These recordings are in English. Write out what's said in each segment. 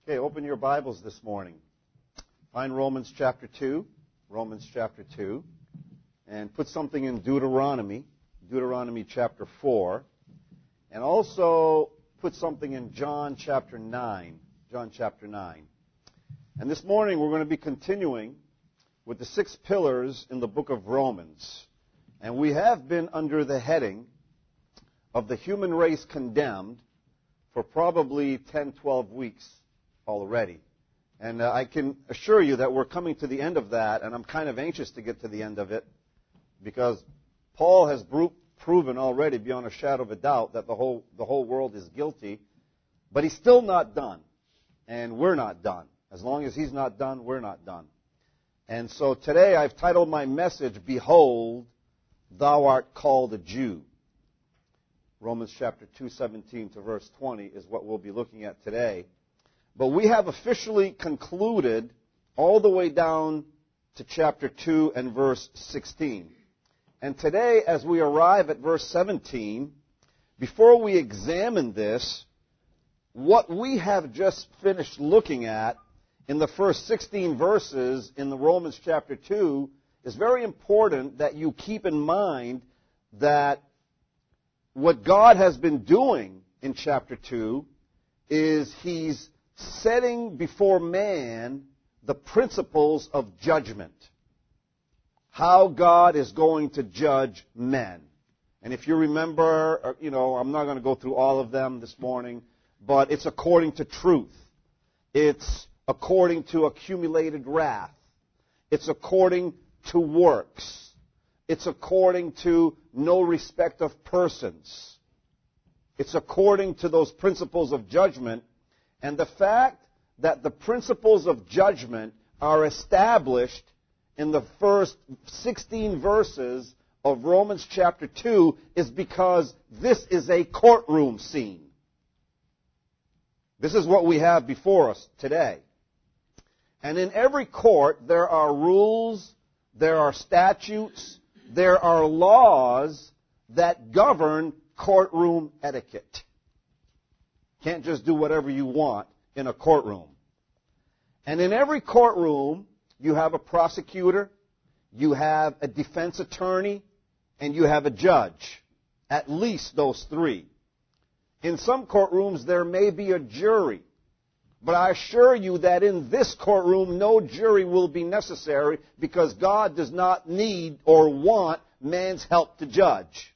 Okay, open your Bibles this morning. Find Romans chapter 2, and put something in Deuteronomy chapter 4, and also put something in John chapter 9. And this morning we're going to be continuing with the 6 pillars in the book of Romans. And we have been under the heading of the human race condemned for probably 10, 12 weeks already. And I can assure you that we're coming to the end of that, and I'm kind of anxious to get to the end of it because Paul has proven already beyond a shadow of a doubt that the whole world is guilty, but he's still not done, and we're not done. As long as he's not done, we're not done. And so today I've titled my message, Behold, Thou Art Called a Jew. Romans chapter 2:17 to verse 20 is what we'll be looking at today. But we have officially concluded all the way down to chapter 2 and verse 16. And today, as we arrive at verse 17, before we examine this, what we have just finished looking at in the first 16 verses in the Romans chapter 2 is very important that you keep in mind that what God has been doing in chapter 2 is He's setting before man the principles of judgment. How God is going to judge men. And if you remember, I'm not going to go through all of them this morning, but it's according to truth. It's according to accumulated wrath. It's according to works. It's according to no respect of persons. It's according to those principles of judgment. And the fact that the principles of judgment are established in the first 16 verses of Romans chapter 2 is because this is a courtroom scene. This is what we have before us today. And in every court, there are rules, there are statutes, there are laws that govern courtroom etiquette. Can't just do whatever you want in a courtroom. And in every courtroom, you have a prosecutor, you have a defense attorney, and you have a judge. At least those 3. In some courtrooms, there may be a jury. But I assure you that in this courtroom, no jury will be necessary because God does not need or want man's help to judge.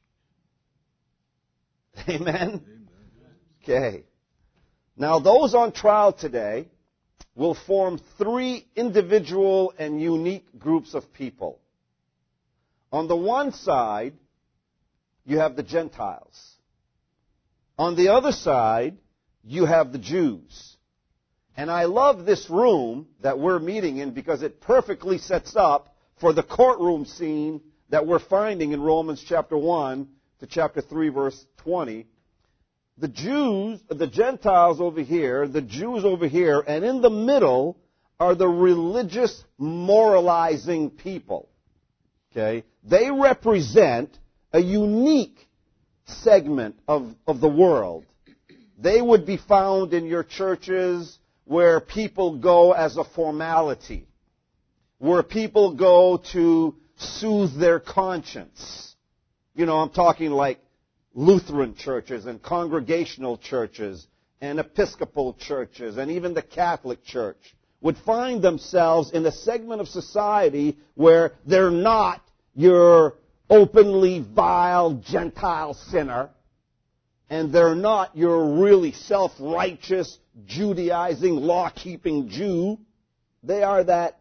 Amen? Okay. Now, those on trial today will form 3 individual and unique groups of people. On the one side, you have the Gentiles. On the other side, you have the Jews. And I love this room that we're meeting in because it perfectly sets up for the courtroom scene that we're finding in Romans chapter 1 to chapter 3, verse 20. The Jews, the Gentiles over here, the Jews over here, and in the middle are the religious moralizing people. Okay? They represent a unique segment of the world. They would be found in your churches where people go as a formality, where people go to soothe their conscience. I'm talking like Lutheran churches and congregational churches and Episcopal churches and even the Catholic Church would find themselves in a segment of society where they're not your openly vile Gentile sinner and they're not your really self-righteous, Judaizing, law-keeping Jew. They are that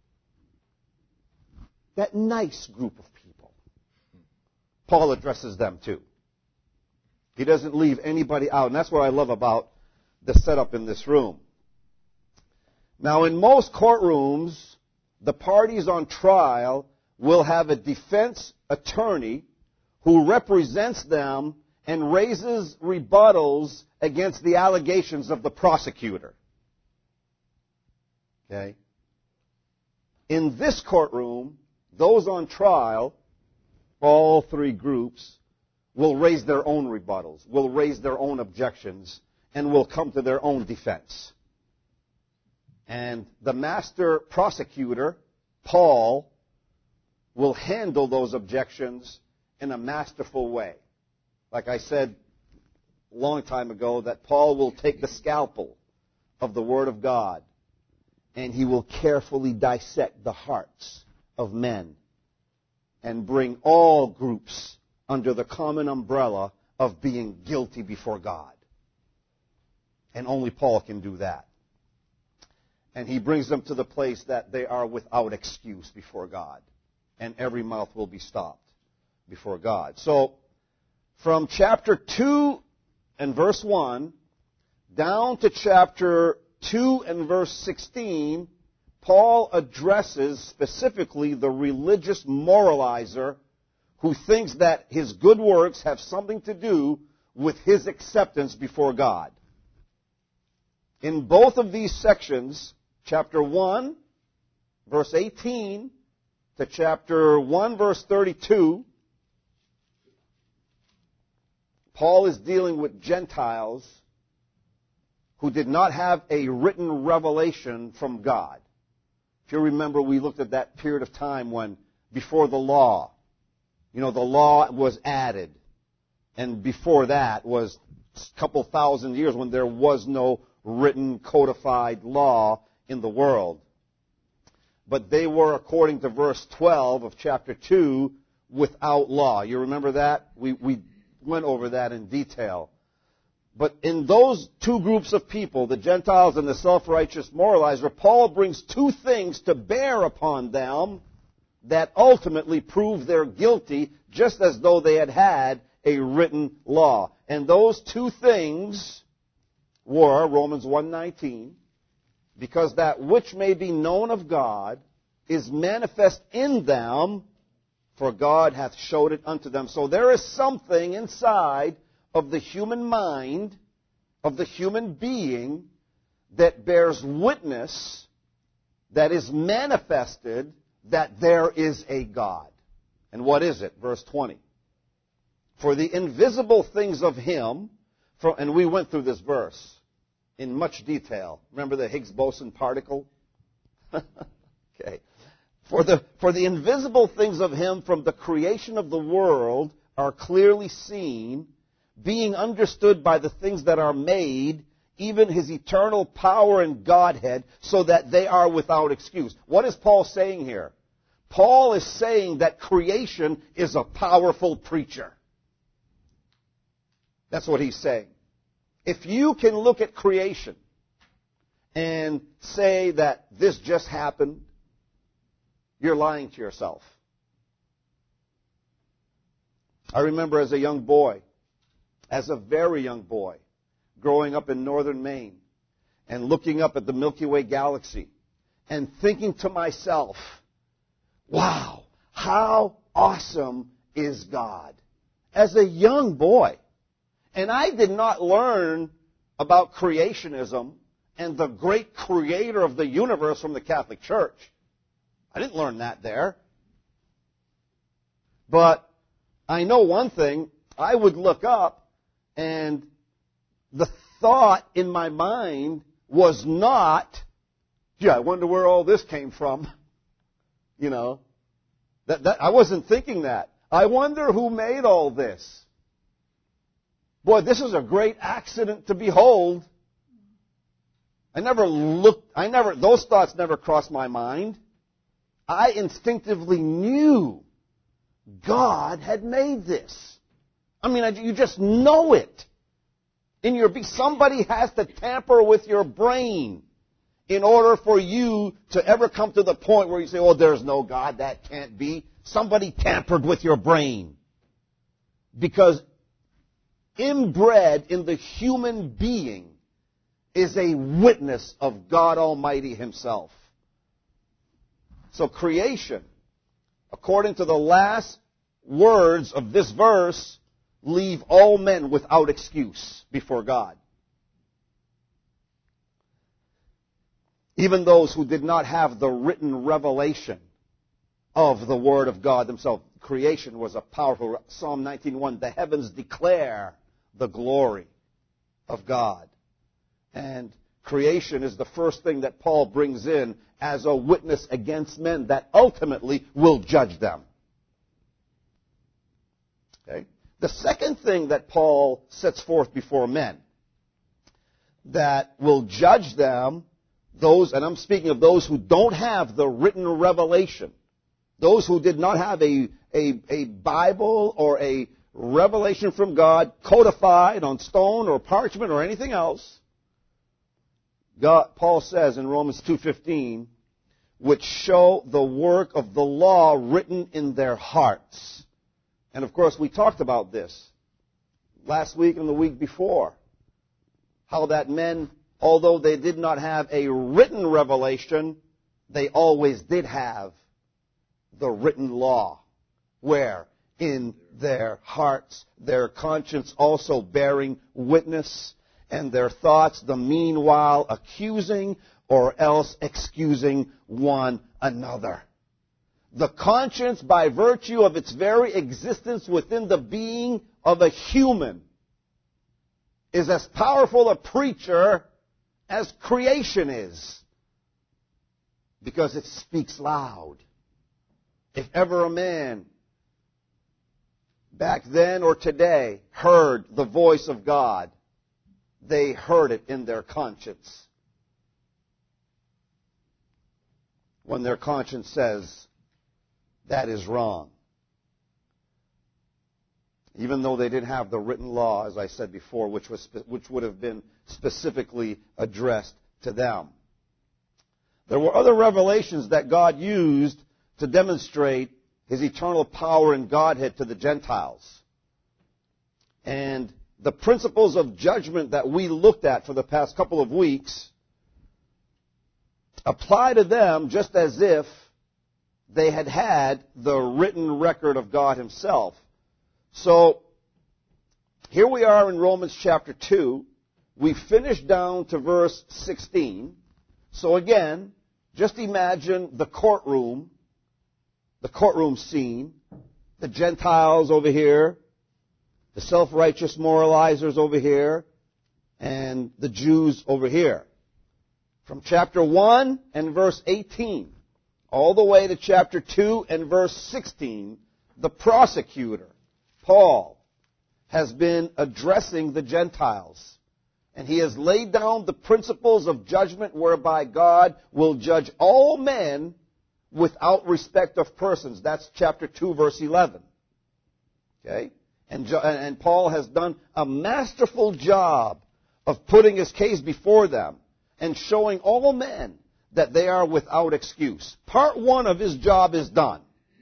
nice group of people. Paul addresses them too. He doesn't leave anybody out, and that's what I love about the setup in this room. Now, in most courtrooms, the parties on trial will have a defense attorney who represents them and raises rebuttals against the allegations of the prosecutor. Okay? In this courtroom, those on trial, all 3 groups, will raise their own rebuttals, will raise their own objections, and will come to their own defense. And the master prosecutor, Paul, will handle those objections in a masterful way. Like I said a long time ago, that Paul will take the scalpel of the Word of God and he will carefully dissect the hearts of men and bring all groups under the common umbrella of being guilty before God. And only Paul can do that. And he brings them to the place that they are without excuse before God. And every mouth will be stopped before God. So, from chapter 2 and verse 1 down to chapter 2 and verse 16, Paul addresses specifically the religious moralizer who thinks that his good works have something to do with his acceptance before God. In both of these sections, chapter 1, verse 18, to chapter 1, verse 32, Paul is dealing with Gentiles who did not have a written revelation from God. If you remember, we looked at that period of time when, before the law, the law was added. And before that was a couple thousand years when there was no written, codified law in the world. But they were, according to verse 12 of chapter 2, without law. You remember that? We went over that in detail. But in those two groups of people, the Gentiles and the self-righteous moralizer, Paul brings two things to bear upon them that ultimately prove they're guilty, just as though they had had a written law. And those two things were, Romans 1:19, because that which may be known of God is manifest in them, for God hath showed it unto them. So there is something inside of the human mind, of the human being, that bears witness, that is manifested, that there is a God. And what is it? Verse 20. For the invisible things of Him, and we went through this verse in much detail. Remember the Higgs boson particle? Okay. For the invisible things of Him from the creation of the world are clearly seen, being understood by the things that are made, even His eternal power and Godhead, so that they are without excuse. What is Paul saying here? Paul is saying that creation is a powerful preacher. That's what he's saying. If you can look at creation and say that this just happened, you're lying to yourself. I remember as a young boy, as a very young boy, growing up in northern Maine and looking up at the Milky Way galaxy and thinking to myself, wow, how awesome is God? As a young boy. And I did not learn about creationism and the great creator of the universe from the Catholic Church. I didn't learn that there. But I know one thing. I would look up, and the thought in my mind was not, gee, I wonder where all this came from. That I wasn't thinking that. I wonder who made all this. Boy, this is a great accident to behold. Those thoughts never crossed my mind. I instinctively knew God had made this. I mean, you just know it. Somebody has to tamper with your brain in order for you to ever come to the point where you say, oh, there's no God, that can't be. Somebody tampered with your brain. Because inbred in the human being is a witness of God Almighty Himself. So creation, according to the last words of this verse, leave all men without excuse before God. Even those who did not have the written revelation of the Word of God themselves. Creation was a powerful, Psalm 19:1, the heavens declare the glory of God. And Creation is the first thing that Paul brings in as a witness against men that ultimately will judge them. Okay? The second thing that Paul sets forth before men that will judge them, those, and I'm speaking of those who don't have the written revelation, those who did not have a Bible or a revelation from God codified on stone or parchment or anything else. Paul says in Romans 2:15, which show the work of the law written in their hearts. And of course, we talked about this last week and the week before. How that men, although they did not have a written revelation, they always did have the written law. Where? In their hearts, their conscience also bearing witness, and their thoughts the meanwhile accusing or else excusing one another. The conscience, by virtue of its very existence within the being of a human, is as powerful a preacher as creation is, because it speaks loud. If ever a man, back then or today, heard the voice of God, they heard it in their conscience. When their conscience says, that is wrong. Even though they didn't have the written law, as I said before, which would have been specifically addressed to them. There were other revelations that God used to demonstrate His eternal power and Godhead to the Gentiles. And the principles of judgment that we looked at for the past couple of weeks apply to them just as if they had had the written record of God Himself. So, here we are in Romans chapter 2. We finished down to verse 16. So again, just imagine the courtroom scene, the Gentiles over here, the self-righteous moralizers over here, and the Jews over here. From chapter 1 and verse 18, all the way to chapter 2 and verse 16, the prosecutor, Paul, has been addressing the Gentiles. And he has laid down the principles of judgment whereby God will judge all men without respect of persons. That's chapter 2, verse 11. Okay? And Paul has done a masterful job of putting his case before them and showing all men that they are without excuse. Part one of his job is done.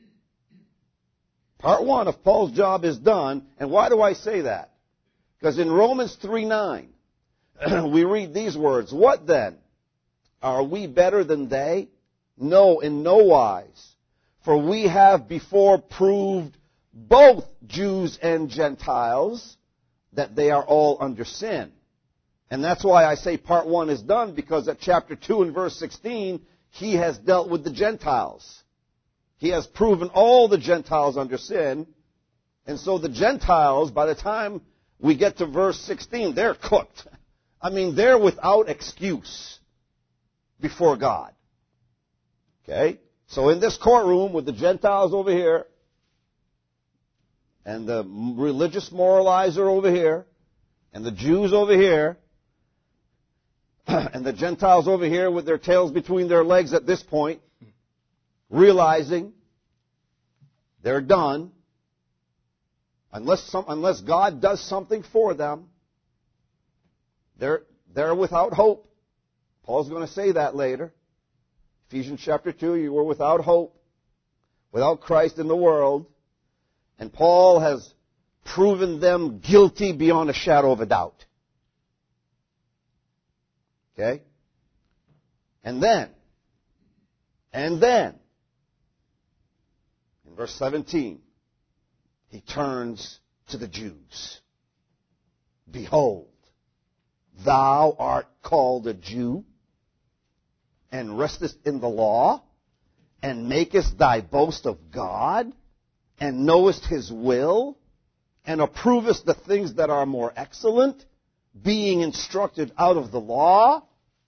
Part one of Paul's job is done. And why do I say that? Because in Romans 3:9, we read these words, what then? Are we better than they? No, in no wise. For we have before proved both Jews and Gentiles that they are all under sin. And that's why I say part one is done, because at chapter 2 and verse 16, he has dealt with the Gentiles. He has proven all the Gentiles under sin. And so the Gentiles, by the time we get to verse 16, they're cooked. I mean, they're without excuse before God. Okay? So in this courtroom with the Gentiles over here, and the religious moralizer over here, and the Jews over here, and the Gentiles over here with their tails between their legs at this point, realizing they're done, unless God does something for them, they're without hope. Paul's going to say that later. Ephesians chapter 2, you were without hope, without Christ in the world. And Paul has proven them guilty beyond a shadow of a doubt. Okay? And then, in verse 17, he turns to the Jews. Behold, thou art called a Jew, and restest in the law, and makest thy boast of God, and knowest His will, and approvest the things that are more excellent, being instructed out of the law,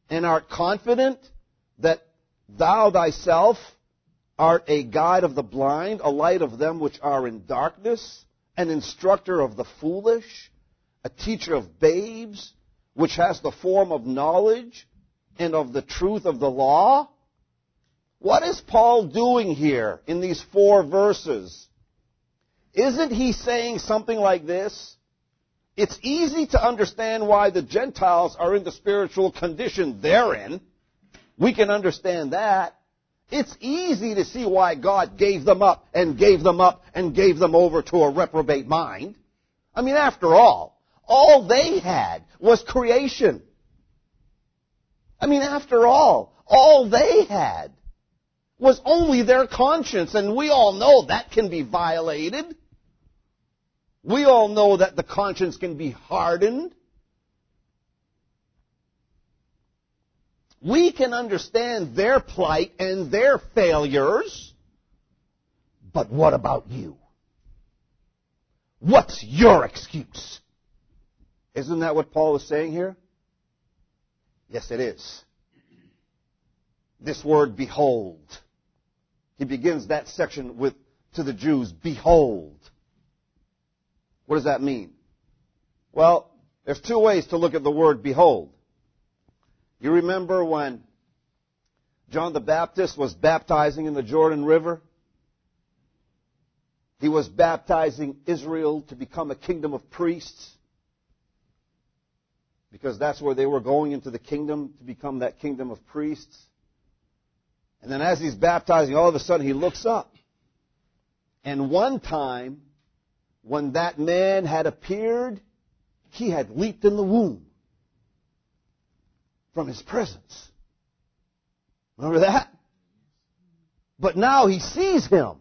and art confident that thou thyself art a guide of the blind, a light of them which are in darkness, an instructor of the foolish, a teacher of babes, which has the form of knowledge and of the truth of the law? What is Paul doing here in these 4 verses? Isn't he saying something like this? It's easy to understand why the Gentiles are in the spiritual condition they're in. We can understand that. It's easy to see why God gave them up and gave them up and gave them over to a reprobate mind. I mean, after all they had was creation. I mean, after all they had was only their conscience, and we all know that can be violated. We all know that the conscience can be hardened. We can understand their plight and their failures. But what about you? What's your excuse? Isn't that what Paul is saying here? Yes, it is. This word, behold. He begins that section with, to the Jews, behold. What does that mean? Well, there's 2 ways to look at the word behold. You remember when John the Baptist was baptizing in the Jordan River? He was baptizing Israel to become a kingdom of priests, because that's where they were going, into the kingdom, to become that kingdom of priests. And then as he's baptizing, all of a sudden he looks up. And one time, when that man had appeared, he had leaped in the womb from his presence. Remember that? But now he sees him.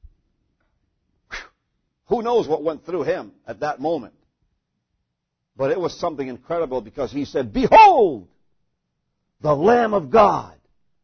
Who knows what went through him at that moment? But it was something incredible, because he said, behold, the Lamb of God.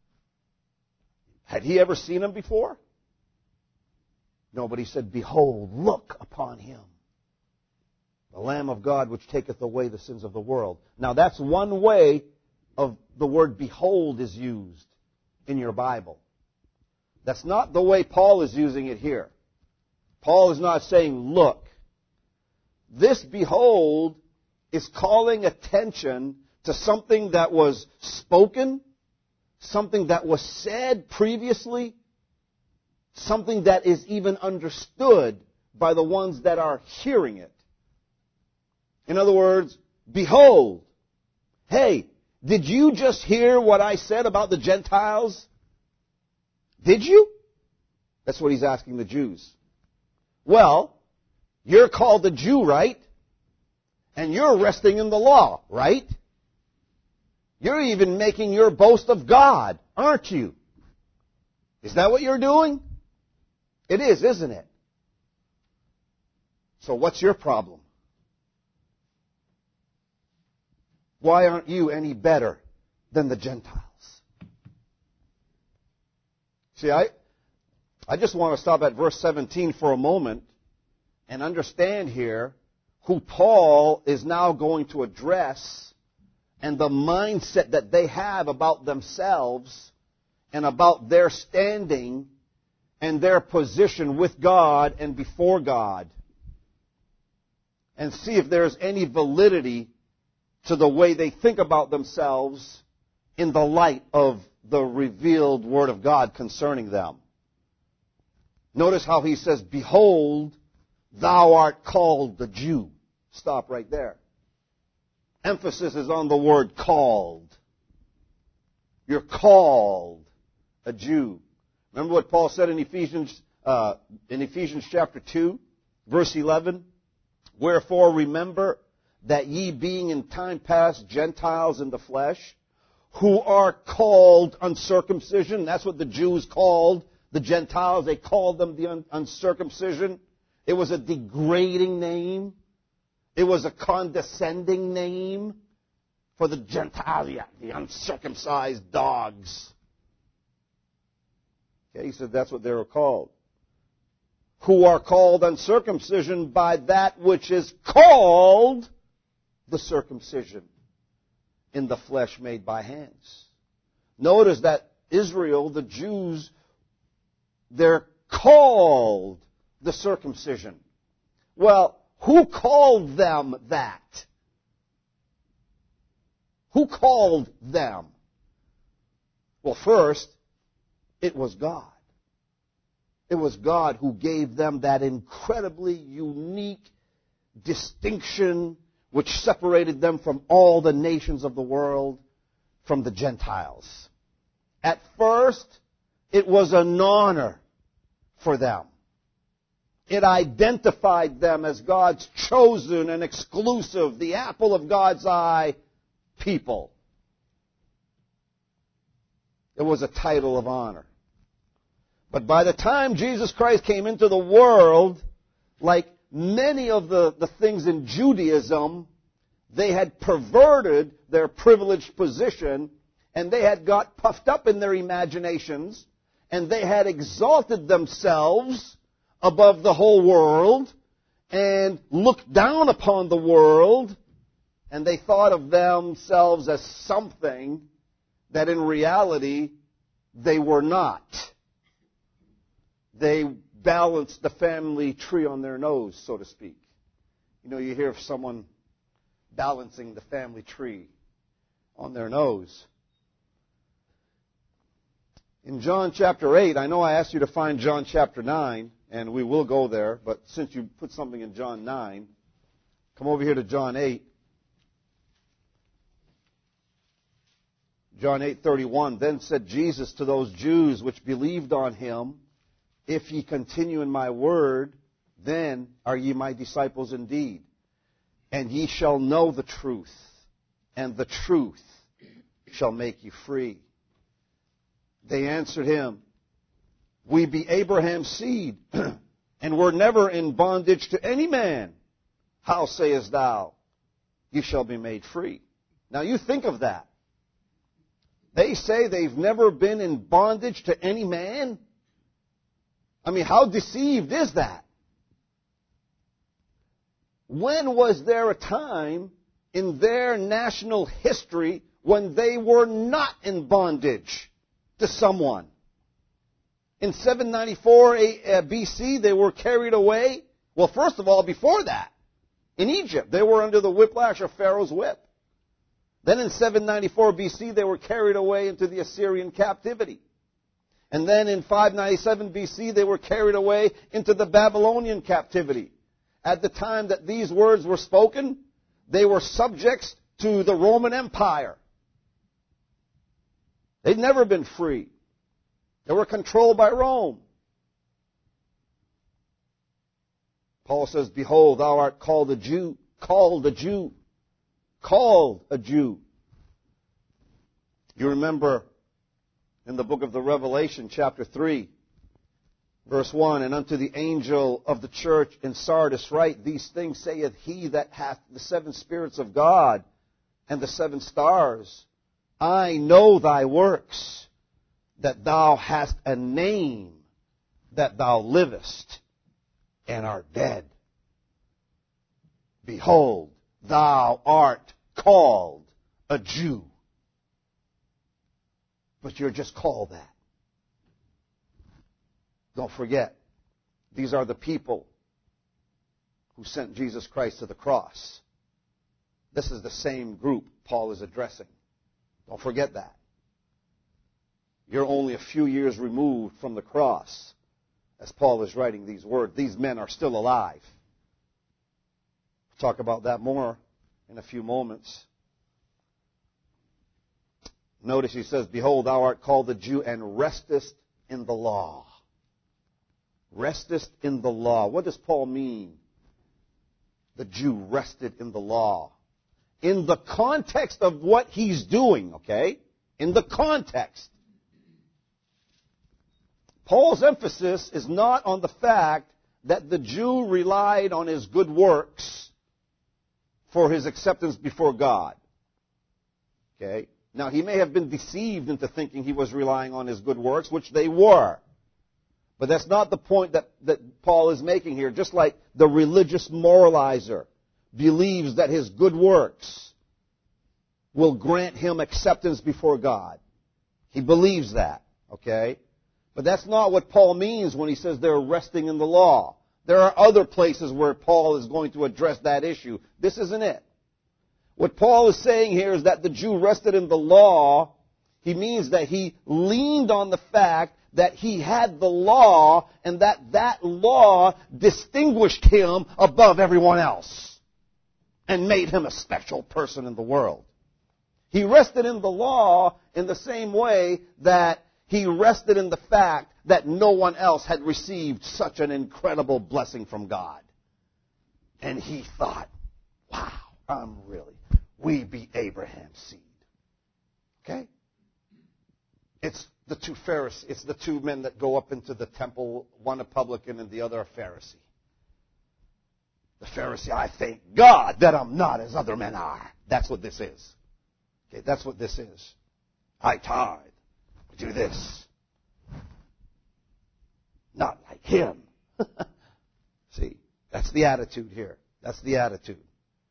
Had he ever seen him before? No, but he said, behold, look upon him. The Lamb of God, which taketh away the sins of the world. Now that's one way of the word behold is used in your Bible. That's not the way Paul is using it here. Paul is not saying, look. This behold is calling attention to something that was spoken, something that was said previously, something that is even understood by the ones that are hearing it. In other words, behold, hey, did you just hear what I said about the Gentiles? Did you? That's what he's asking the Jews. Well, you're called a Jew, right? And you're resting in the law, right? You're even making your boast of God, aren't you? Is that what you're doing? It is, isn't it? So what's your problem? Why aren't you any better than the Gentiles? See, I just want to stop at verse 17 for a moment and understand here who Paul is now going to address and the mindset that they have about themselves and about their standing and their position with God and before God. And see if there's any validity to the way they think about themselves in the light of the revealed Word of God concerning them. Notice how he says, behold, thou art called the Jew. Stop right there. Emphasis is on the word called. You're called a Jew. Remember what Paul said in Ephesians chapter 2, verse 11? Wherefore remember that ye being in time past Gentiles in the flesh, who are called uncircumcision. That's what the Jews called the Gentiles. They called them the uncircumcision. It was a degrading name. It was a condescending name for the Gentiles, the uncircumcised dogs. Okay, he said that's what they were called. Who are called uncircumcision by that which is called the circumcision. in the flesh made by hands. Notice that Israel, the Jews, they're called the circumcision. Well, who called them that? Who called them? Well, first, it was God. It was God who gave them that incredibly unique distinction which separated them from all the nations of the world, from the Gentiles. At first, it was an honor for them. It identified them as God's chosen and exclusive, the apple of God's eye people. It was a title of honor. But by the time Jesus Christ came into the world, like many of the things in Judaism, they had perverted their privileged position, and they had got puffed up in their imaginations, and they had exalted themselves above the whole world and looked down upon the world, and they thought of themselves as something that in reality they were not. They balanced the family tree on their nose, so to speak. You know, you hear of someone balancing the family tree on their nose. In John chapter 8, I know I asked you to find John chapter 9, and we will go there, but since you put something in John 9, come over here to John 8. John 8:31, then said Jesus to those Jews which believed on him, if ye continue in my word, then are ye my disciples indeed. And ye shall know the truth, and the truth shall make you free. They answered him, we be Abraham's seed, and were never in bondage to any man. How sayest thou, ye shall be made free? Now you think of that. They say they've never been in bondage to any man. I mean, how deceived is that? When was there a time in their national history when they were not in bondage to someone? In 794 BC, they were carried away. Well, first of all, before that, in Egypt, they were under the whiplash of Pharaoh's whip. Then in 794 BC, they were carried away into the Assyrian captivity. And then in 597 BC, they were carried away into the Babylonian captivity. At the time that these words were spoken, they were subjects to the Roman Empire. They'd never been free. They were controlled by Rome. Paul says, behold, thou art called a Jew, called a Jew, called a Jew. You remember in the book of the Revelation, chapter 3, verse 1, and unto the angel of the church in Sardis write, these things saith he that hath the 7 spirits of God and the 7 stars. I know thy works, that thou hast a name, that thou livest and art dead. Behold, thou art called a Jew. But you're just called that. Don't forget, these are the people who sent Jesus Christ to the cross. This is the same group Paul is addressing. Don't forget that. You're only a few years removed from the cross as Paul is writing these words. These men are still alive. We'll talk about that more in a few moments. Notice he says, behold, thou art called a Jew and restest in the law. Restest in the law. What does Paul mean? The Jew rested in the law. In the context of what he's doing, okay? In the context. Paul's emphasis is not on the fact that the Jew relied on his good works for his acceptance before God. Okay? Now, he may have been deceived into thinking he was relying on his good works, which they were. But that's not the point that Paul is making here. Just like the religious moralizer believes that his good works will grant him acceptance before God. He believes that, okay? But that's not what Paul means when he says they're resting in the law. There are other places where Paul is going to address that issue. This isn't it. What Paul is saying here is that the Jew rested in the law. He means that he leaned on the fact that he had the law and that law distinguished him above everyone else and made him a special person in the world. He rested in the law in the same way that he rested in the fact that no one else had received such an incredible blessing from God. And he thought, wow, we be Abraham's seed. Okay? It's the two Pharisees. It's the two men that go up into the temple, one a publican and the other a Pharisee. The Pharisee, I thank God that I'm not as other men are. That's what this is. Okay, that's what this is. I tithe. Do this. Not like him. See, that's the attitude here. That's the attitude.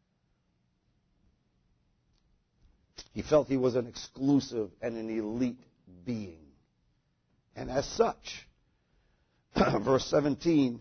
He felt he was an exclusive and an elite being. And as such, verse 17,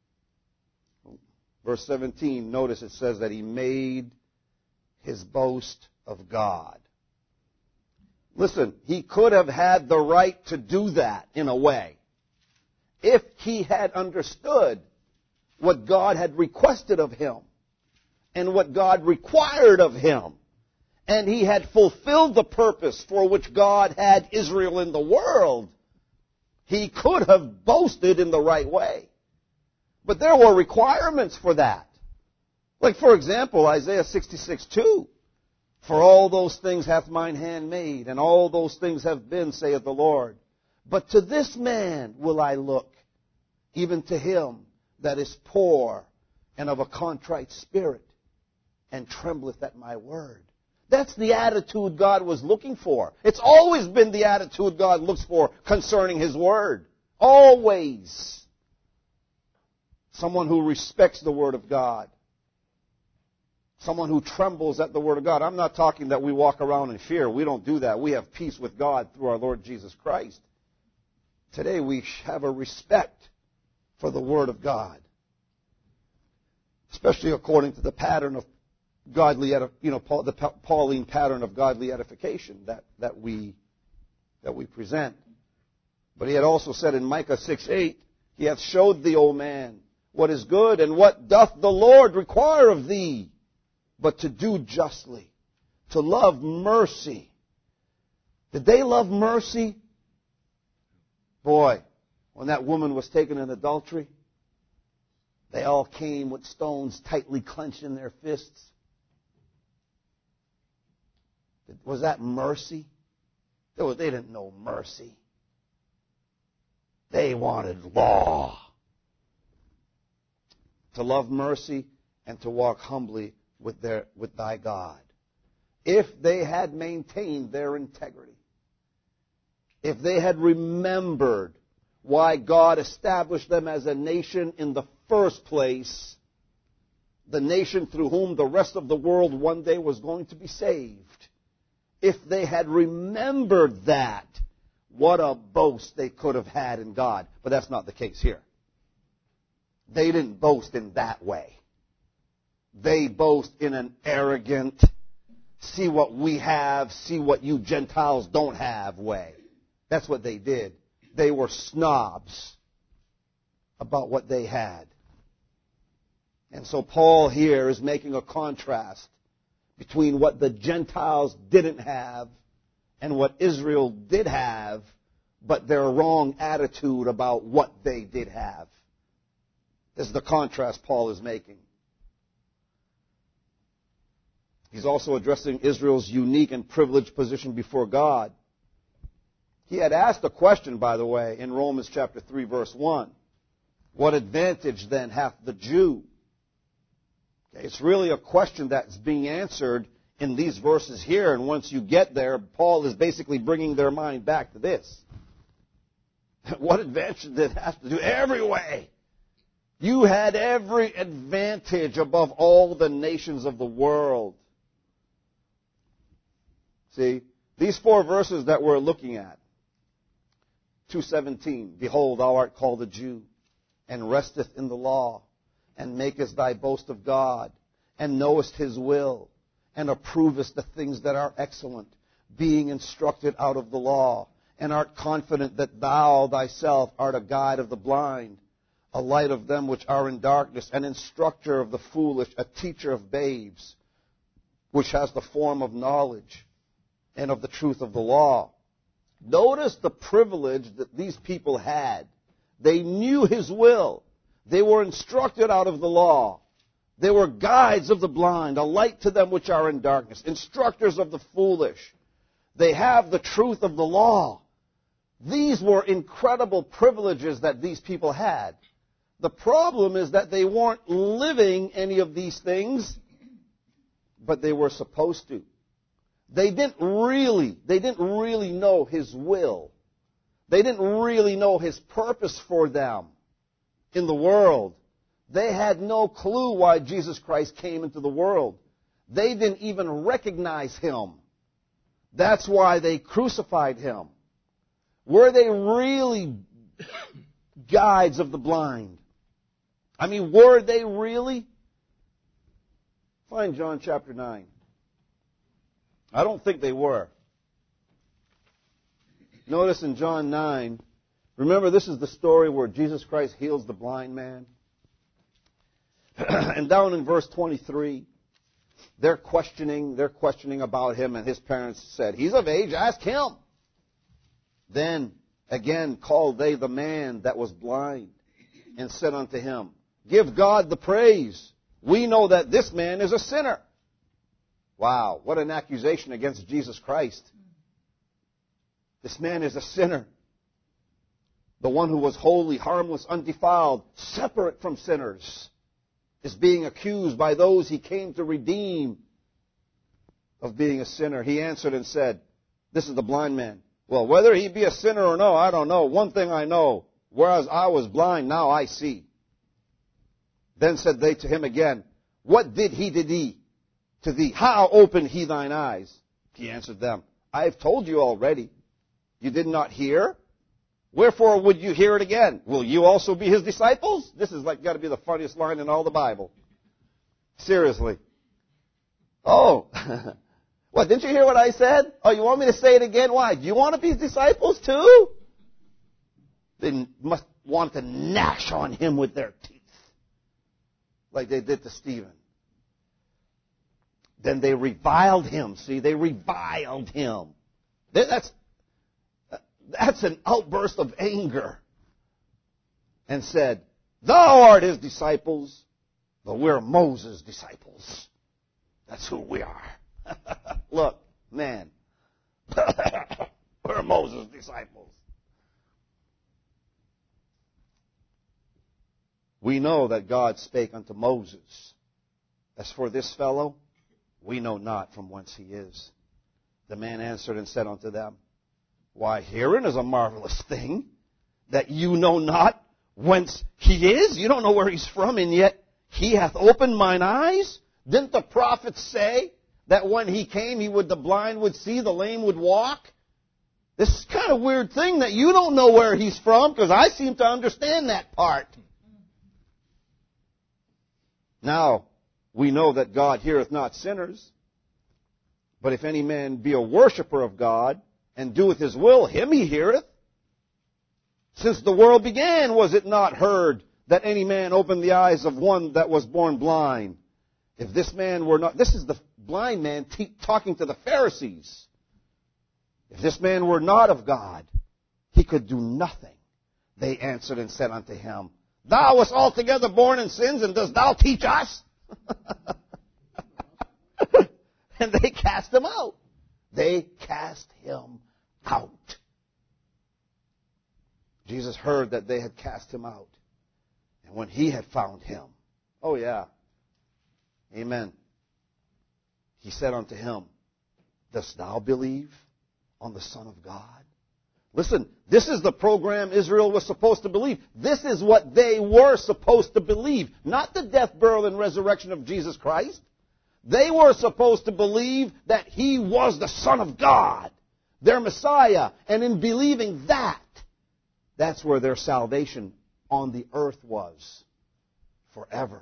notice it says that he made his boast of God. Listen, he could have had the right to do that in a way if he had understood what God had requested of him and what God required of him. And he had fulfilled the purpose for which God had Israel in the world. He could have boasted in the right way. But there were requirements for that. Like, for example, Isaiah 66:2. For all those things hath mine hand made, and all those things have been, saith the Lord. But to this man will I look, even to him that is poor and of a contrite spirit, and trembleth at my word. That's the attitude God was looking for. It's always been the attitude God looks for concerning His word. Always. Someone who respects the word of God. Someone who trembles at the word of God. I'm not talking that we walk around in fear. We don't do that. We have peace with God through our Lord Jesus Christ. Today we have a respect for the word of God. Especially according to the pattern of godly, the Pauline pattern of godly edification that we present. But he had also said in Micah 6:8, He hath showed thee, O man, what is good, and what doth the Lord require of thee, but to do justly, to love mercy. Did they love mercy? Boy, when that woman was taken in adultery, they all came with stones tightly clenched in their fists. Was that mercy? They didn't know mercy. They wanted law. To love mercy and to walk humbly with thy God. If they had maintained their integrity, if they had remembered why God established them as a nation in the first place, the nation through whom the rest of the world one day was going to be saved, if they had remembered that, what a boast they could have had in God. But that's not the case here. They didn't boast in that way. They boast in an arrogant, see what we have, see what you Gentiles don't have way. That's what they did. They were snobs about what they had. And so Paul here is making a contrast between what the Gentiles didn't have and what Israel did have, but their wrong attitude about what they did have. This is the contrast Paul is making. He's also addressing Israel's unique and privileged position before God. He had asked a question, by the way, in Romans chapter 3, verse 1. What advantage then hath the Jew? Okay, it's really a question that's being answered in these verses here, and once you get there, Paul is basically bringing their mind back to this. What advantage did it have to do? Every way. You had every advantage above all the nations of the world. See, these 4 verses that we're looking at, 2:17, behold, thou art called a Jew, and resteth in the law, and makest thy boast of God, and knowest his will, and approvest the things that are excellent, being instructed out of the law, and art confident that thou thyself art a guide of the blind, a light of them which are in darkness, an instructor of the foolish, a teacher of babes, which has the form of knowledge and of the truth of the law. Notice the privilege that these people had. They knew his will. They were instructed out of the law. They were guides of the blind, a light to them which are in darkness, instructors of the foolish. They have the truth of the law. These were incredible privileges that these people had. The problem is that they weren't living any of these things, but they were supposed to. They didn't really know his will. They didn't really know his purpose for them in the world. They had no clue why Jesus Christ came into the world. They didn't even recognize him. That's why they crucified him. Were they really guides of the blind? I mean, were they really? Find John chapter 9. I don't think they were. Notice in John 9, remember this is the story where Jesus Christ heals the blind man. And down in verse 23, they're questioning about him, and his parents said, he's of age, ask him. Then again called they the man that was blind, and said unto him, give God the praise. We know that this man is a sinner. Wow, what an accusation against Jesus Christ. This man is a sinner. The one who was holy, harmless, undefiled, separate from sinners, is being accused by those he came to redeem of being a sinner. He answered and said, this is the blind man. Well, whether he be a sinner or no, I don't know. One thing I know, whereas I was blind, now I see. Then said they to him again, what did he to thee? How opened he thine eyes? He answered them, I have told you already. You did not hear? Wherefore would you hear it again? Will you also be his disciples? This is like got to be the funniest line in all the Bible. Seriously. Oh, what, didn't you hear what I said? Oh, you want me to say it again? Why? Do you want to be his disciples too? They must want to gnash on him with their teeth, like they did to Stephen. Then they reviled him. See, they reviled him. That's an outburst of anger. And said, thou art his disciples, but we're Moses' disciples. That's who we are. Look, man, we're Moses' disciples. We know that God spake unto Moses. As for this fellow, we know not from whence he is. The man answered and said unto them, why, herein is a marvelous thing, that you know not whence he is. You don't know where he's from, and yet he hath opened mine eyes. Didn't the prophets say that when he came, the blind would see, the lame would walk? This is kind of a weird thing that you don't know where he's from, because I seem to understand that part. Now, we know that God heareth not sinners. But if any man be a worshipper of God, and doeth his will, him he heareth. Since the world began, was it not heard that any man opened the eyes of one that was born blind? If this man were not, this is the blind man talking to the Pharisees. If this man were not of God, he could do nothing. They answered and said unto him, thou wast altogether born in sins, and dost thou teach us? And they cast him out. They cast him out. Jesus heard that they had cast him out. And when he had found him, oh yeah, amen, he said unto him, dost thou believe on the Son of God? Listen, this is the program Israel was supposed to believe. This is what they were supposed to believe. Not the death, burial, and resurrection of Jesus Christ. They were supposed to believe that he was the Son of God, their Messiah. And in believing that, that's where their salvation on the earth was forever.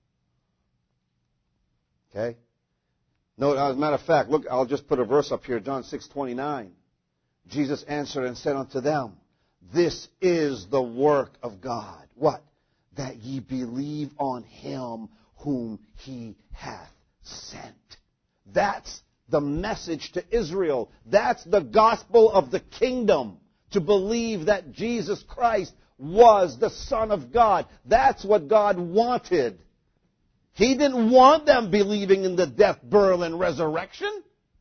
Okay? No, as a matter of fact, look, I'll just put a verse up here, John 6:29. Jesus answered and said unto them, this is the work of God. What? That ye believe on him whom he hath sent. That's the message to Israel. That's the gospel of the kingdom. To believe that Jesus Christ was the Son of God. That's what God wanted. He didn't want them believing in the death, burial, and resurrection.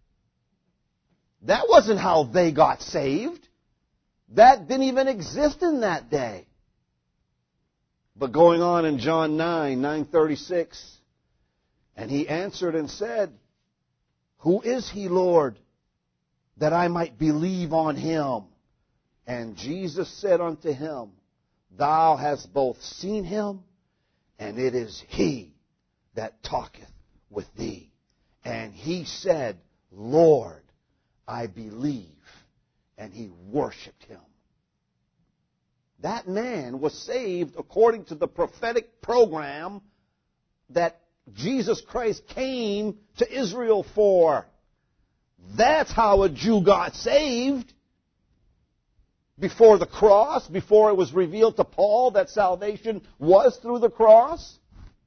That wasn't how they got saved. That didn't even exist in that day. But going on in John 9:36, and he answered and said, who is he, Lord, that I might believe on him? And Jesus said unto him, thou hast both seen him, and it is he that talketh with thee. And he said, Lord, I believe. And he worshipped him. That man was saved according to the prophetic program that Jesus Christ came to Israel for. That's how a Jew got saved. Before the cross, before it was revealed to Paul that salvation was through the cross.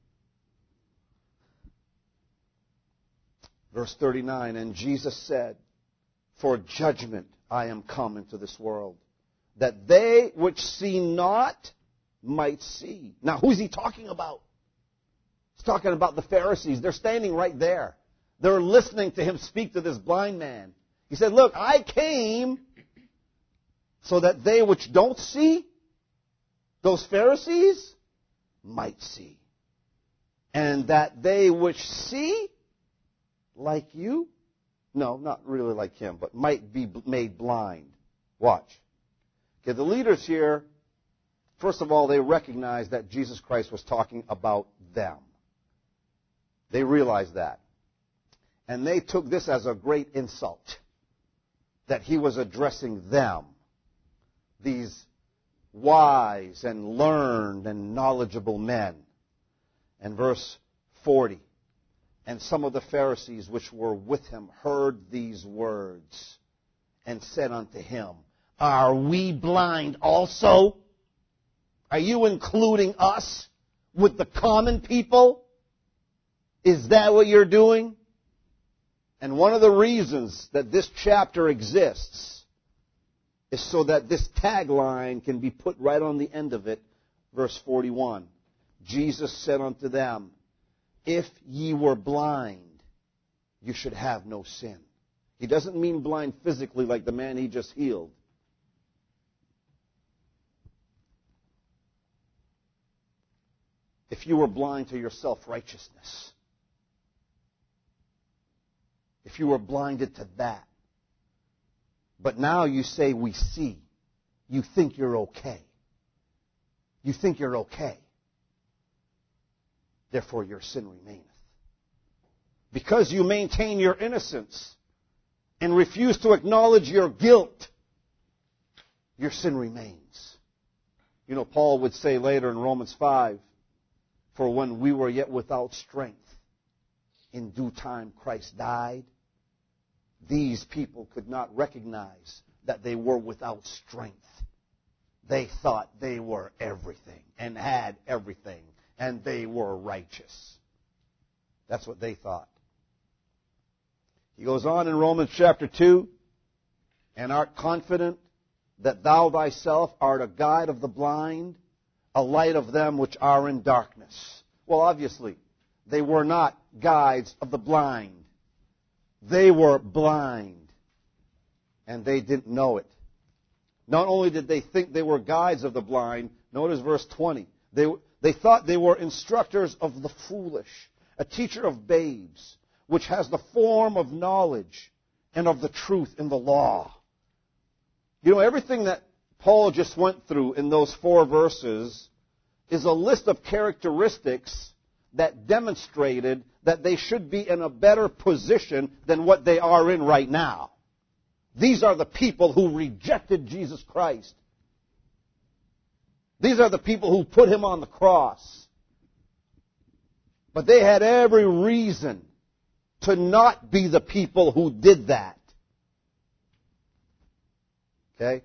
Verse 39, and Jesus said, for judgment I am come into this world, that they which see not might see. Now, who's he talking about? He's talking about the Pharisees. They're standing right there. They're listening to him speak to this blind man. He said, look, I came so that they which don't see, those Pharisees, might see. And that they which see, like you, no, not really like him, but might be made blind. Watch. Okay, the leaders here, first of all, they recognized that Jesus Christ was talking about them. They realized that. And they took this as a great insult, that he was addressing them, these wise and learned and knowledgeable men. And verse 40, and some of the Pharisees which were with him heard these words and said unto him, are we blind also? Are you including us with the common people? Is that what you're doing? And one of the reasons that this chapter exists is so that this tagline can be put right on the end of it. Verse 41. Jesus said unto them, if ye were blind, you should have no sin. He doesn't mean blind physically like the man he just healed. If you were blind to your self-righteousness, if you were blinded to that, but now you say we see, you think you're okay. You think you're okay. Therefore your sin remaineth. Because you maintain your innocence and refuse to acknowledge your guilt, your sin remains. You know, Paul would say later in Romans 5, for when we were yet without strength, in due time Christ died. These people could not recognize that they were without strength. They thought they were everything and had everything, and they were righteous. That's what they thought. He goes on in Romans chapter 2, and art confident that thou thyself art a guide of the blind, a light of them which are in darkness. Well, obviously, they were not guides of the blind. They were blind, and they didn't know it. Not only did they think they were guides of the blind, notice verse 20. They thought they were instructors of the foolish, a teacher of babes, which has the form of knowledge and of the truth in the law. You know, everything that Paul just went through in those 4 verses is a list of characteristics that demonstrated that they should be in a better position than what they are in right now. These are the people who rejected Jesus Christ. These are the people who put him on the cross. But they had every reason to not be the people who did that. Okay?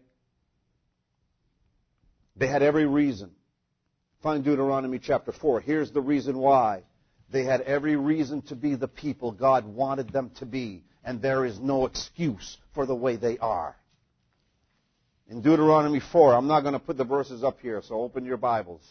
They had every reason. Find Deuteronomy chapter 4. Here's the reason why. They had every reason to be the people God wanted them to be. And there is no excuse for the way they are. In Deuteronomy 4, I'm not going to put the verses up here, so open your Bibles.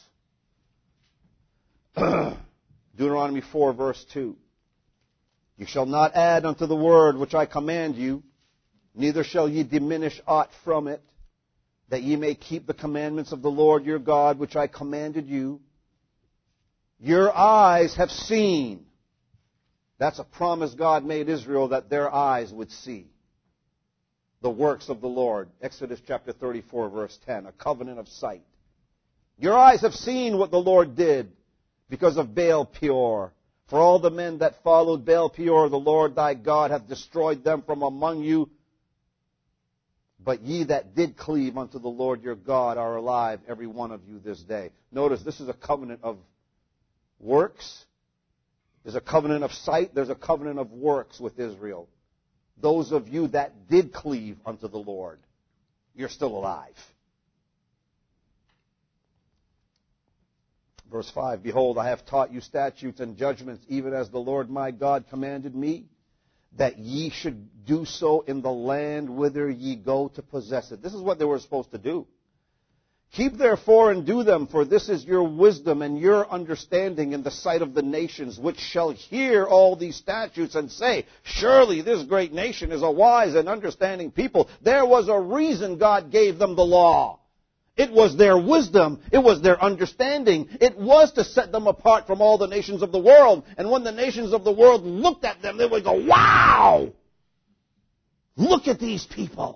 Deuteronomy 4, verse 2. You shall not add unto the word which I command you, neither shall ye diminish aught from it, that ye may keep the commandments of the Lord your God, which I commanded you. Your eyes have seen. That's a promise God made Israel, that their eyes would see the works of the Lord. Exodus chapter 34, verse 10, a covenant of sight. Your eyes have seen what the Lord did because of Baal Peor. For all the men that followed Baal Peor, the Lord thy God hath destroyed them from among you. But ye that did cleave unto the Lord your God are alive, every one of you this day. Notice, this is a covenant of works. There's a covenant of sight. There's a covenant of works with Israel. Those of you that did cleave unto the Lord, you're still alive. Verse 5, Behold, I have taught you statutes and judgments, even as the Lord my God commanded me, that ye should do so in the land whither ye go to possess it. This is what they were supposed to do. Keep therefore and do them, for this is your wisdom and your understanding in the sight of the nations, which shall hear all these statutes and say, surely this great nation is a wise and understanding people. There was a reason God gave them the law. It was their wisdom. It was their understanding. It was to set them apart from all the nations of the world. And when the nations of the world looked at them, they would go, wow! Look at these people.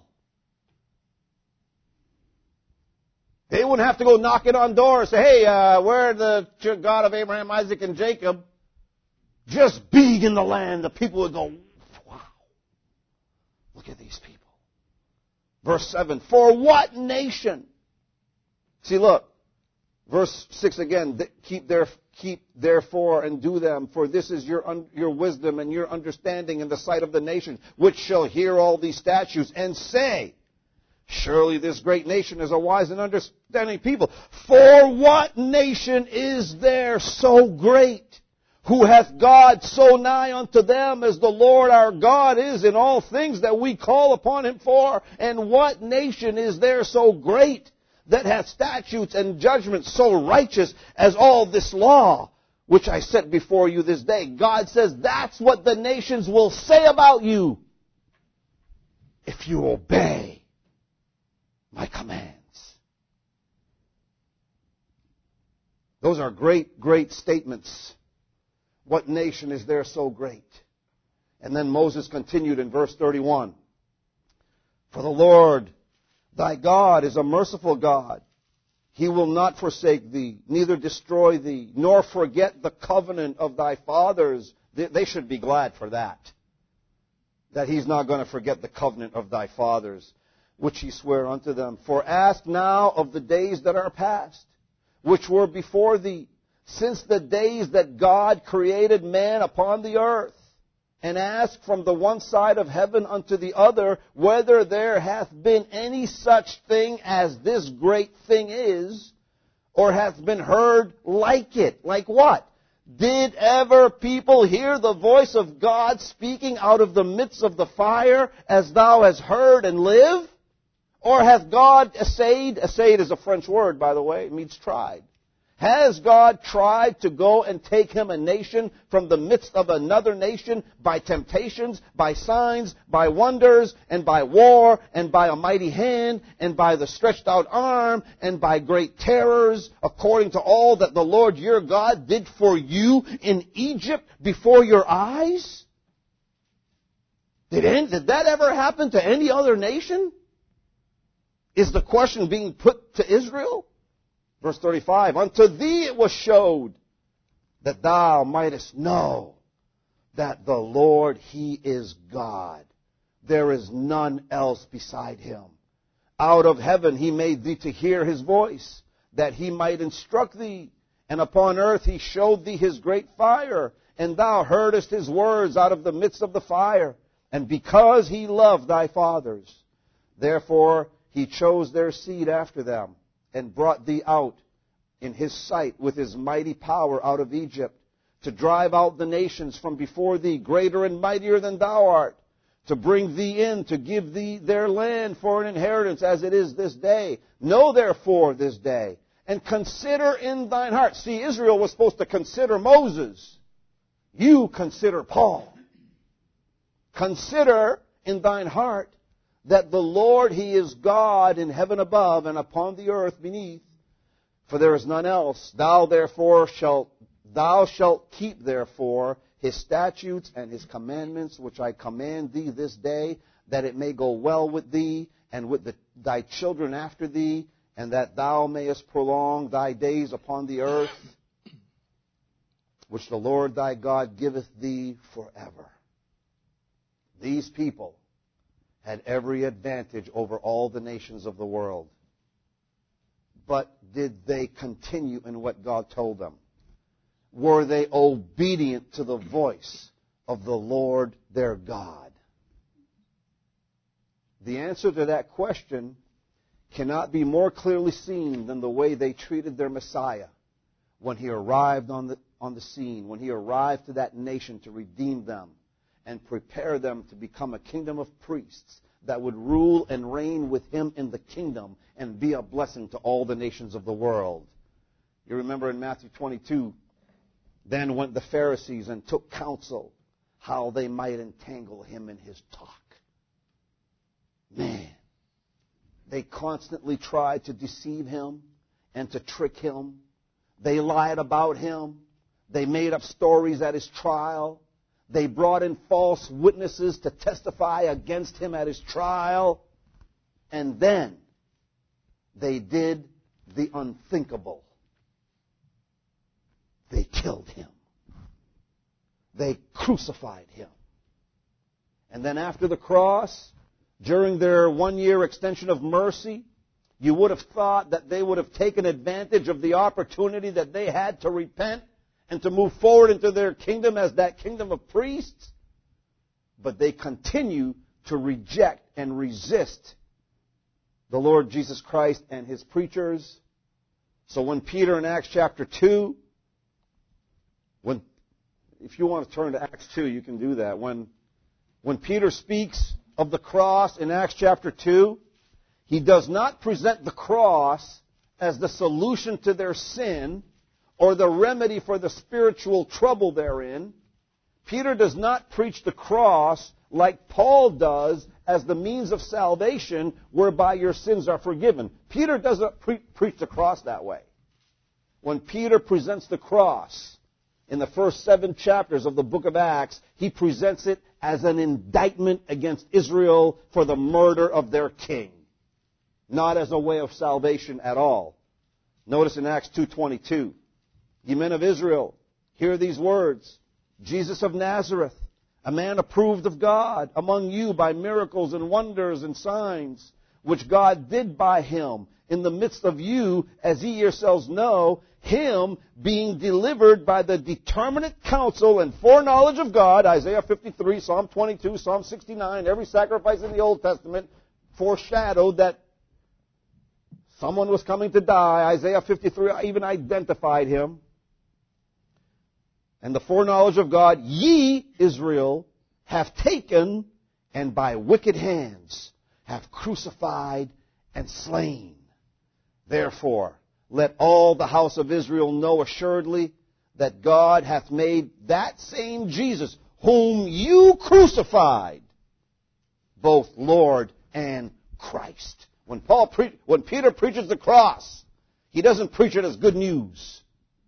They wouldn't have to go knocking on doors and say, hey, we're the God of Abraham, Isaac, and Jacob. Just being in the land, the people would go, wow, look at these people. Verse 7, for what nation? See, look, verse 6 again, keep therefore and do them, for this is your wisdom and your understanding in the sight of the nations, which shall hear all these statutes and say, surely this great nation is a wise and understanding people. For what nation is there so great, who hath God so nigh unto them as the Lord our God is in all things that we call upon him for? And what nation is there so great, that hath statutes and judgments so righteous as all this law, which I set before you this day? God says that's what the nations will say about you if you obey my commands. Those are great, great statements. What nation is there so great? And then Moses continued in verse 31. For the Lord thy God is a merciful God. He will not forsake thee, neither destroy thee, nor forget the covenant of thy fathers. They should be glad for that. That he's not going to forget the covenant of thy fathers, which he sware unto them. For ask now of the days that are past, which were before thee, since the days that God created man upon the earth, and ask from the one side of heaven unto the other, whether there hath been any such thing as this great thing is, or hath been heard like it. Like what? Did ever people hear the voice of God speaking out of the midst of the fire, as thou hast heard and live? Or hath God essayed is a French word, by the way, it means tried. Has God tried to go and take him a nation from the midst of another nation by temptations, by signs, by wonders, and by war, and by a mighty hand, and by the stretched out arm, and by great terrors, according to all that the Lord your God did for you in Egypt before your eyes? Did that ever happen to any other nation? Is the question being put to Israel? Verse 35, unto thee it was showed that thou mightest know that the Lord, He is God. There is none else beside Him. Out of heaven He made thee to hear His voice, that He might instruct thee. And upon earth He showed thee His great fire, and thou heardest His words out of the midst of the fire. And because He loved thy fathers, therefore He chose their seed after them, and brought thee out in His sight with His mighty power out of Egypt, to drive out the nations from before thee, greater and mightier than thou art, to bring thee in, to give thee their land for an inheritance, as it is this day. Know therefore this day, and consider in thine heart. See, Israel was supposed to consider Moses. You consider Paul. Consider in thine heart that the Lord, He is God in heaven above and upon the earth beneath, for there is none else. Thou shalt keep therefore His statutes and His commandments, which I command thee this day, that it may go well with thee and with thy children after thee, and that thou mayest prolong thy days upon the earth, which the Lord thy God giveth thee forever. These people had every advantage over all the nations of the world. But did they continue in what God told them? Were they obedient to the voice of the Lord their God? The answer to that question cannot be more clearly seen than the way they treated their Messiah when He arrived on the scene, when He arrived to that nation to redeem them and prepare them to become a kingdom of priests that would rule and reign with Him in the kingdom and be a blessing to all the nations of the world. You remember in Matthew 22, then went the Pharisees and took counsel how they might entangle Him in His talk. Man, they constantly tried to deceive Him and to trick Him. They lied about Him. They made up stories at His trial. They brought in false witnesses to testify against Him at His trial. And then they did the unthinkable. They killed Him. They crucified Him. And then after the cross, during their 1-year extension of mercy, you would have thought that they would have taken advantage of the opportunity that they had to repent and to move forward into their kingdom as that kingdom of priests. But they continue to reject and resist the Lord Jesus Christ and His preachers. So when Peter in Acts chapter 2, if you want to turn to Acts 2, you can do that. When Peter speaks of the cross in Acts chapter 2, he does not present the cross as the solution to their sin or the remedy for the spiritual trouble therein. Peter does not preach the cross like Paul does as the means of salvation whereby your sins are forgiven. Peter doesn't preach the cross that way. When Peter presents the cross in the first 7 chapters of the book of Acts, he presents it as an indictment against Israel for the murder of their king, not as a way of salvation at all. Notice in Acts 2:22, ye men of Israel, hear these words. Jesus of Nazareth, a man approved of God among you by miracles and wonders and signs, which God did by Him in the midst of you, as ye yourselves know, Him being delivered by the determinate counsel and foreknowledge of God, Isaiah 53, Psalm 22, Psalm 69, every sacrifice in the Old Testament foreshadowed that someone was coming to die. Isaiah 53 even identified Him. And the foreknowledge of God, ye, Israel, have taken, and by wicked hands have crucified and slain. Therefore, let all the house of Israel know assuredly that God hath made that same Jesus, whom you crucified, both Lord and Christ. When Peter preaches the cross, he doesn't preach it as good news.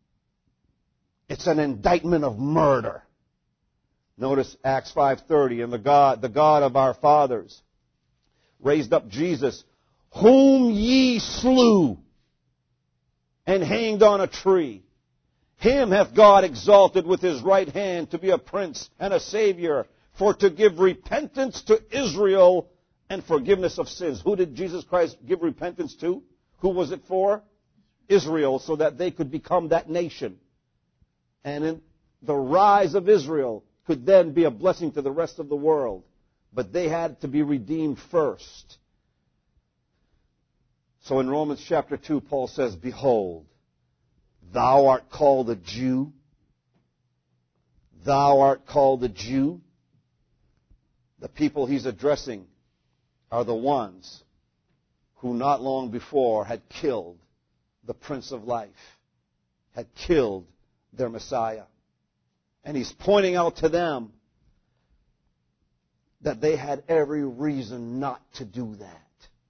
It's an indictment of murder. Notice Acts 5:30, and the God of our fathers raised up Jesus, whom ye slew and hanged on a tree. Him hath God exalted with his right hand to be a prince and a savior, for to give repentance to Israel and forgiveness of sins. Who did Jesus Christ give repentance to? Who was it for? Israel, so that they could become that nation. And in the rise of Israel could then be a blessing to the rest of the world. But they had to be redeemed first. So in Romans chapter 2, Paul says, Behold, thou art called a Jew. Thou art called a Jew. The people he's addressing are the ones who not long before had killed the Prince of Life, had killed their Messiah. And he's pointing out to them that they had every reason not to do that.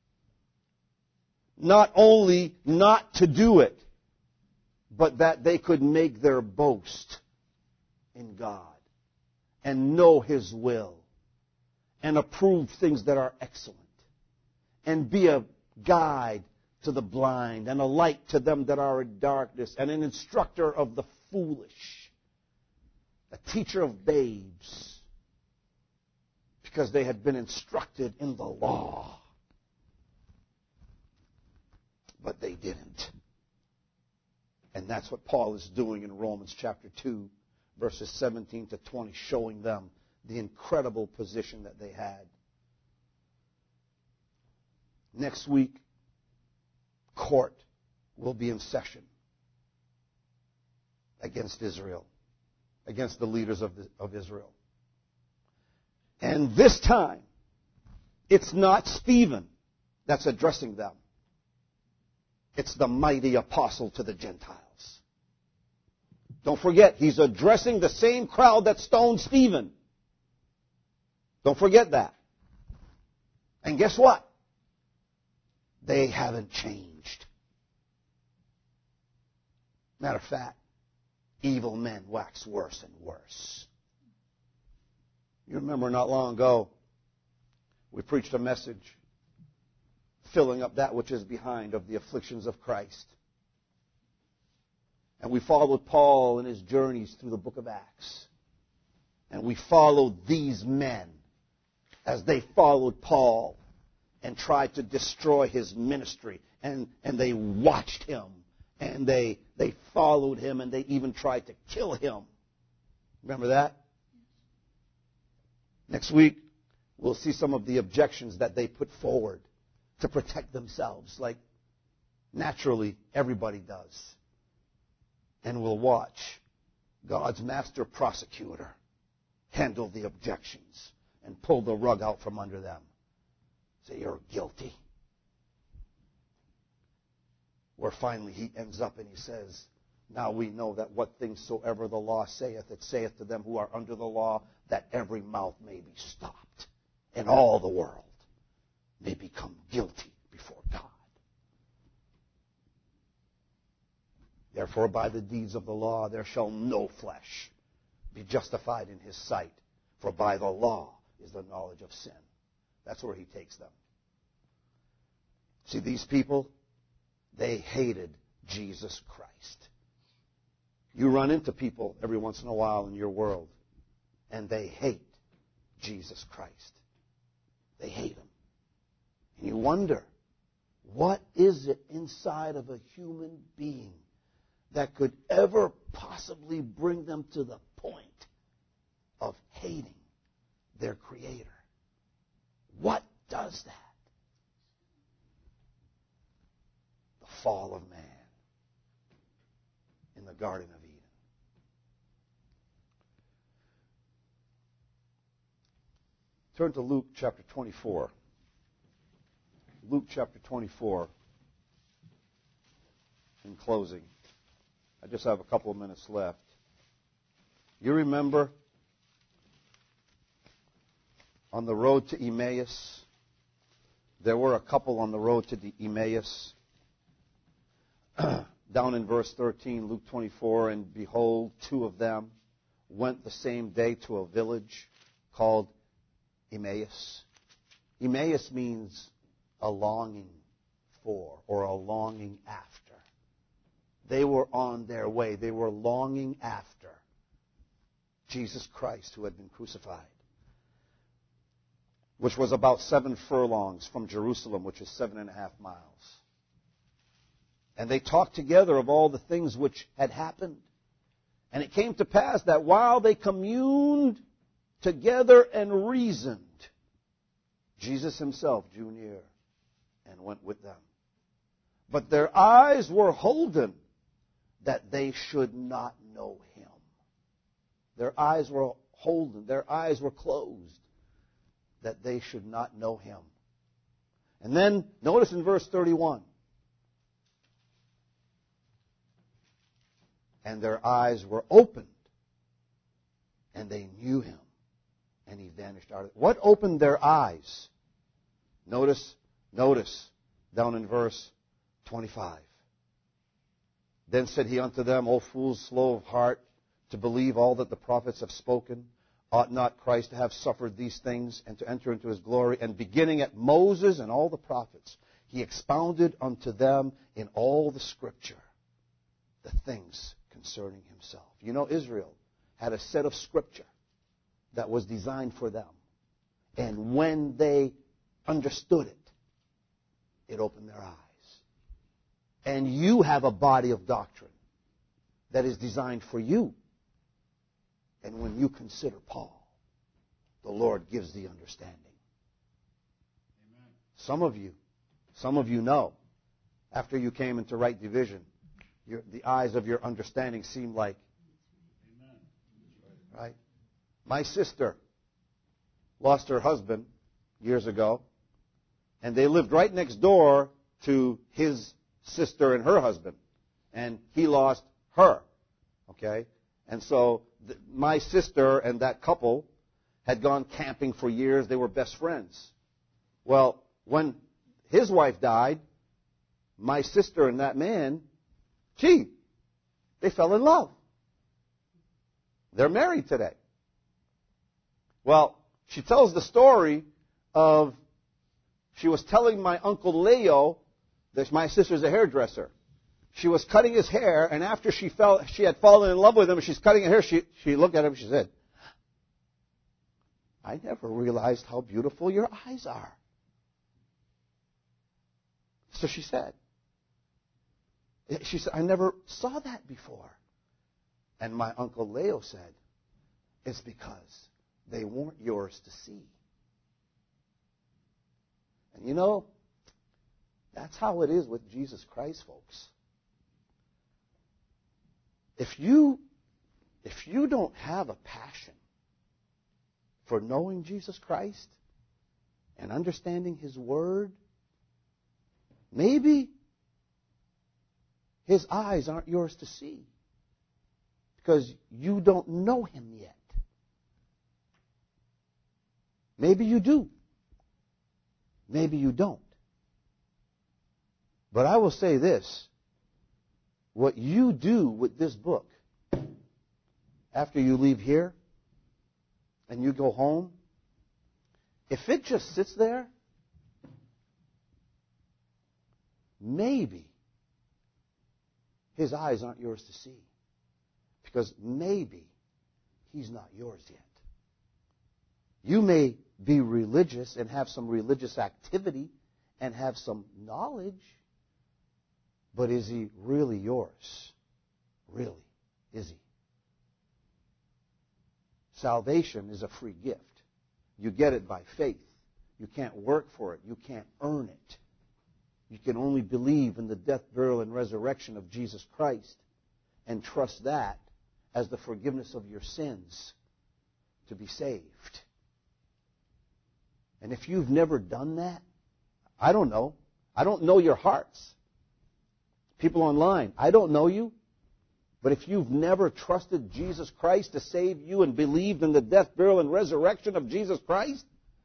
Not only not to do it, but that they could make their boast in God and know His will and approve things that are excellent and be a guide to the blind and a light to them that are in darkness and an instructor of the foolish, a teacher of babes, because they had been instructed in the law. But they didn't. And that's what Paul is doing in Romans chapter 2, verses 17 to 20, showing them the incredible position that they had. Next week, court will be in session against Israel, against the leaders of Israel. And this time, it's not Stephen that's addressing them. It's the mighty apostle to the Gentiles. Don't forget, he's addressing the same crowd that stoned Stephen. Don't forget that. And guess what? They haven't changed. Matter of fact, evil men wax worse and worse. You remember not long ago, we preached a message filling up that which is behind of the afflictions of Christ. And we followed Paul in his journeys through the book of Acts. And we followed these men as they followed Paul and tried to destroy his ministry. And they watched him. And they followed him. And they even tried to kill him. Remember that? Next week, we'll see some of the objections that they put forward to protect themselves, like naturally everybody does. And we'll watch God's master prosecutor handle the objections and pull the rug out from under them. Say, you're guilty. Where finally he ends up and he says, now we know that what things soever the law saith, it saith to them who are under the law, that every mouth may be stopped, and all the world may become guilty before God. Therefore, by the deeds of the law, there shall no flesh be justified in his sight, for by the law is the knowledge of sin. That's where he takes them. See, these people, they hated Jesus Christ. You run into people every once in a while in your world, and they hate Jesus Christ. They hate him. And you wonder, what is it inside of a human being that could ever possibly bring them to the point of hating their Creator? What does that? The fall of man in the Garden of Eden. Turn to Luke chapter 24. Luke chapter 24. In closing, I just have a couple of minutes left. You remember on the road to Emmaus, there were a couple on the road to the Emmaus. Down in verse 13, Luke 24, and behold, two of them went the same day to a village called Emmaus. Emmaus means a longing for or a longing after. They were on their way. They were longing after Jesus Christ who had been crucified, which was about 7 furlongs from Jerusalem, which is 7.5 miles. And they talked together of all the things which had happened. And it came to pass that while they communed together and reasoned, Jesus himself drew near and went with them. But their eyes were holden that they should not know him. Their eyes were holden, their eyes were closed, that they should not know him. And then, notice in verse 31, and their eyes were opened, and they knew him, and he vanished out of it. What opened their eyes? Notice down in verse 25. Then said he unto them, O fools, slow of heart, to believe all that the prophets have spoken. Ought not Christ to have suffered these things and to enter into his glory? And beginning at Moses and all the prophets, he expounded unto them in all the Scripture the things concerning himself. You know, Israel had a set of Scripture that was designed for them. And when they understood it, it opened their eyes. And you have a body of doctrine that is designed for you. And when you consider Paul, the Lord gives the understanding. Amen. Some of you know, after you came into right division, the eyes of your understanding seem like, amen. Right? My sister lost her husband years ago, and they lived right next door to his sister and her husband, and he lost her. Okay? And so my sister and that couple had gone camping for years. They were best friends. Well, when his wife died, my sister and that man, they fell in love. They're married today. Well, she tells the story of, she was telling my Uncle Leo, that my sister's a hairdresser. She was cutting his hair, and after she had fallen in love with him, and she's cutting her hair, she looked at him and she said, I never realized how beautiful your eyes are. So she said, I never saw that before. And my Uncle Leo said, it's because they weren't yours to see. And you know, that's how it is with Jesus Christ, folks. If you don't have a passion for knowing Jesus Christ and understanding his word, maybe his eyes aren't yours to see because you don't know him yet. Maybe you do. Maybe you don't. But I will say this. What you do with this book after you leave here and you go home, if it just sits there, maybe his eyes aren't yours to see. Because maybe he's not yours yet. You may be religious and have some religious activity and have some knowledge, but is he really yours? Really, is he? Salvation is a free gift. You get it by faith. You can't work for it. You can't earn it. You can only believe in the death, burial, and resurrection of Jesus Christ and trust that as the forgiveness of your sins to be saved. And if you've never done that, I don't know. I don't know your hearts. People online, I don't know you. But if you've never trusted Jesus Christ to save you and believed in the death, burial, and resurrection of Jesus Christ,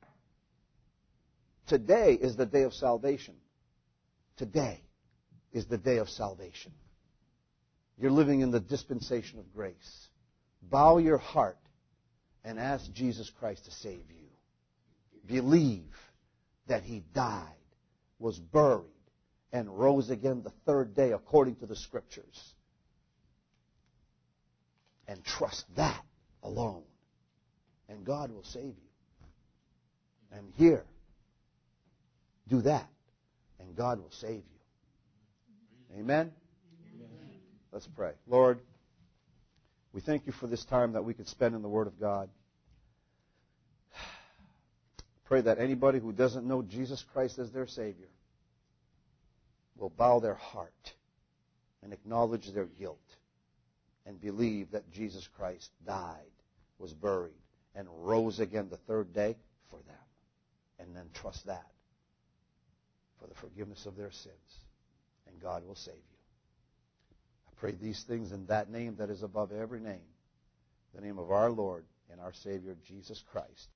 today is the day of salvation. Today is the day of salvation. You're living in the dispensation of grace. Bow your heart and ask Jesus Christ to save you. Believe that he died, was buried, and rose again the third day according to the Scriptures. And trust that alone. And God will save you. And here, do that, and God will save you. Amen? Let's pray. Lord, we thank you for this time that we could spend in the Word of God. Pray that anybody who doesn't know Jesus Christ as their Savior will bow their heart and acknowledge their guilt and believe that Jesus Christ died, was buried, and rose again the third day for them. And then trust that for the forgiveness of their sins. And God will save you. I pray these things in that name that is above every name, the name of our Lord and our Savior, Jesus Christ.